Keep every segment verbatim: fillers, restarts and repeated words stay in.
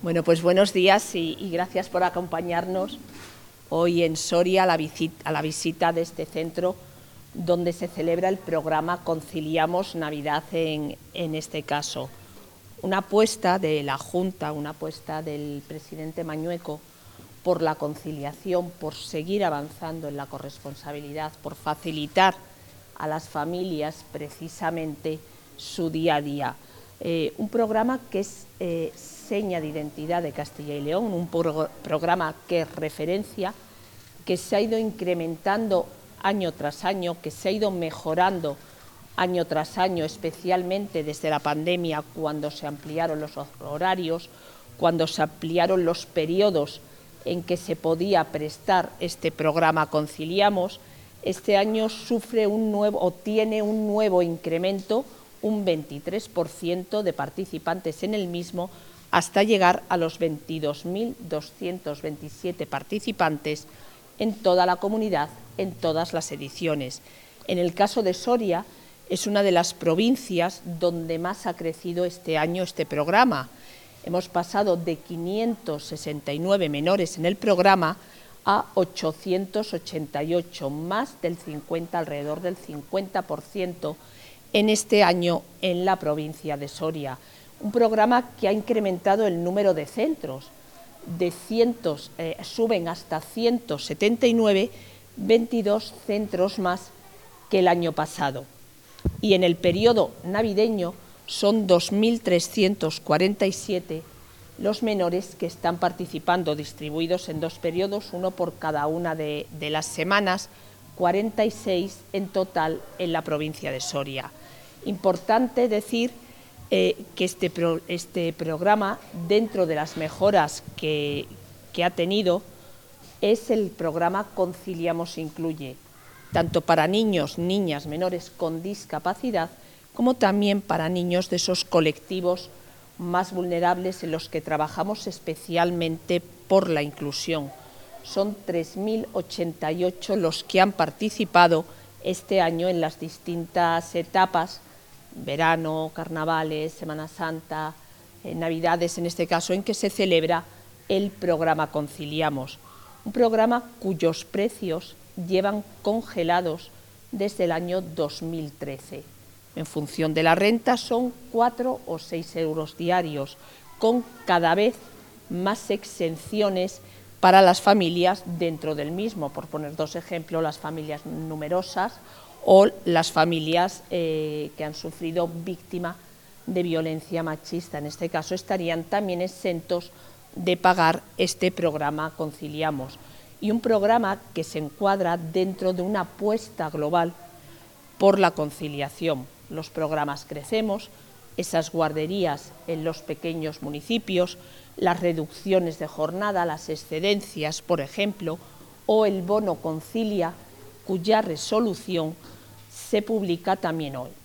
Bueno, pues buenos días y, y gracias por acompañarnos hoy en Soria a la, visita, a la visita de este centro donde se celebra el programa Conciliamos Navidad en, en este caso. Una apuesta de la Junta, una apuesta del presidente Mañueco por la conciliación, por seguir avanzando en la corresponsabilidad, por facilitar a las familias precisamente su día a día. Eh, un programa que es eh, seña de identidad de Castilla y León, un pro programa que es referencia, que se ha ido incrementando año tras año, que se ha ido mejorando año tras año, especialmente desde la pandemia, cuando se ampliaron los horarios, cuando se ampliaron los periodos en que se podía prestar este programa Conciliamos. Este año sufre un nuevo o tiene un nuevo incremento, un veintitrés por ciento de participantes en el mismo, hasta llegar a los veintidós mil doscientos veintisiete participantes en toda la comunidad, en todas las ediciones. En el caso de Soria, es una de las provincias donde más ha crecido este año este programa. Hemos pasado de quinientos sesenta y nueve menores en el programa a ochocientos ochenta y ocho, más del cincuenta, alrededor del cincuenta por ciento en este año en la provincia de Soria. Un programa que ha incrementado el número de centros, de cientos, eh, suben hasta ciento setenta y nueve, veintidós centros más que el año pasado. Y en el periodo navideño son dos mil trescientos cuarenta y siete los menores que están participando, distribuidos en dos periodos, uno por cada una de, de las semanas, cuarenta y seis en total en la provincia de Soria. Importante decir eh, que este, pro, este programa, dentro de las mejoras que, que ha tenido, es el programa Conciliamos Incluye, tanto para niños, niñas, menores con discapacidad, como también para niños de esos colectivos más vulnerables en los que trabajamos especialmente por la inclusión. Son tres mil ochenta y ocho los que han participado este año en las distintas etapas, verano, carnavales, Semana Santa, eh, Navidades, en este caso, en que se celebra el programa Conciliamos. Un programa cuyos precios llevan congelados desde el año dos mil trece. En función de la renta son cuatro o seis euros diarios, con cada vez más exenciones para las familias dentro del mismo. Por poner dos ejemplos, las familias numerosas o las familias eh, que han sufrido víctima de violencia machista. En este caso estarían también exentos de pagar este programa Conciliamos. Y un programa que se encuadra dentro de una apuesta global por la conciliación. Los programas Crecemos, esas guarderías en los pequeños municipios, las reducciones de jornada, las excedencias, por ejemplo, o el bono Concilia, cuya resolución se publica también hoy.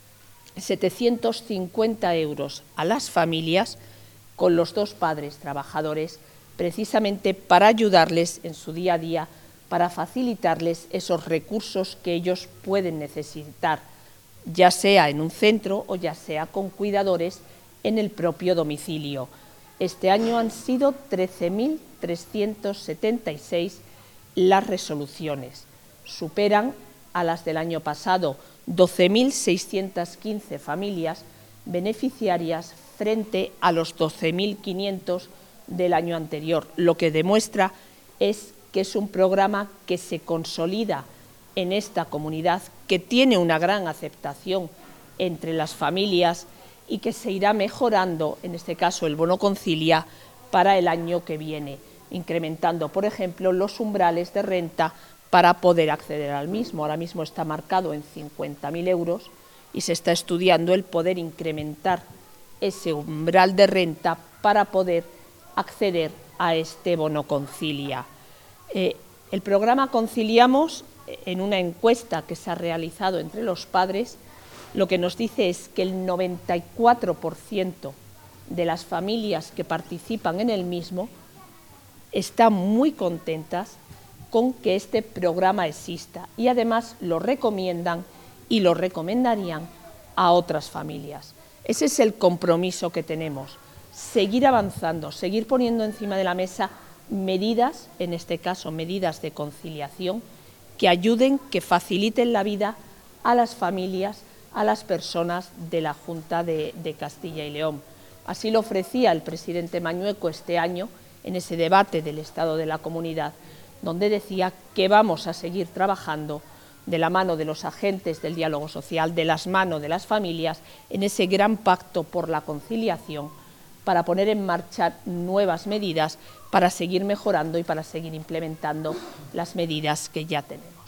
setecientos cincuenta euros a las familias con los dos padres trabajadores, precisamente para ayudarles en su día a día, para facilitarles esos recursos que ellos pueden necesitar, ya sea en un centro o ya sea con cuidadores en el propio domicilio. Este año han sido trece mil trescientos setenta y seis las resoluciones, superan a las del año pasado, doce mil seiscientas quince familias beneficiarias frente a los doce mil quinientos del año anterior, lo que demuestra es que es un programa que se consolida en esta comunidad, que tiene una gran aceptación entre las familias y que se irá mejorando, en este caso el bono Concilia, para el año que viene, incrementando, por ejemplo, los umbrales de renta para poder acceder al mismo. Ahora mismo está marcado en cincuenta mil euros y se está estudiando el poder incrementar ese umbral de renta para poder acceder a este bono Concilia. Eh, el programa Conciliamos, en una encuesta que se ha realizado entre los padres, lo que nos dice es que el noventa y cuatro por ciento de las familias que participan en el mismo están muy contentas con que este programa exista y además lo recomiendan y lo recomendarían a otras familias. Ese es el compromiso que tenemos, seguir avanzando, seguir poniendo encima de la mesa medidas, en este caso medidas de conciliación, que ayuden, que faciliten la vida a las familias, a las personas de la Junta de, de Castilla y León. Así lo ofrecía el presidente Mañueco este año en ese debate del Estado de la Comunidad, donde decía que vamos a seguir trabajando de la mano de los agentes del diálogo social, de las manos de las familias, en ese gran pacto por la conciliación, para poner en marcha nuevas medidas, para seguir mejorando y para seguir implementando las medidas que ya tenemos.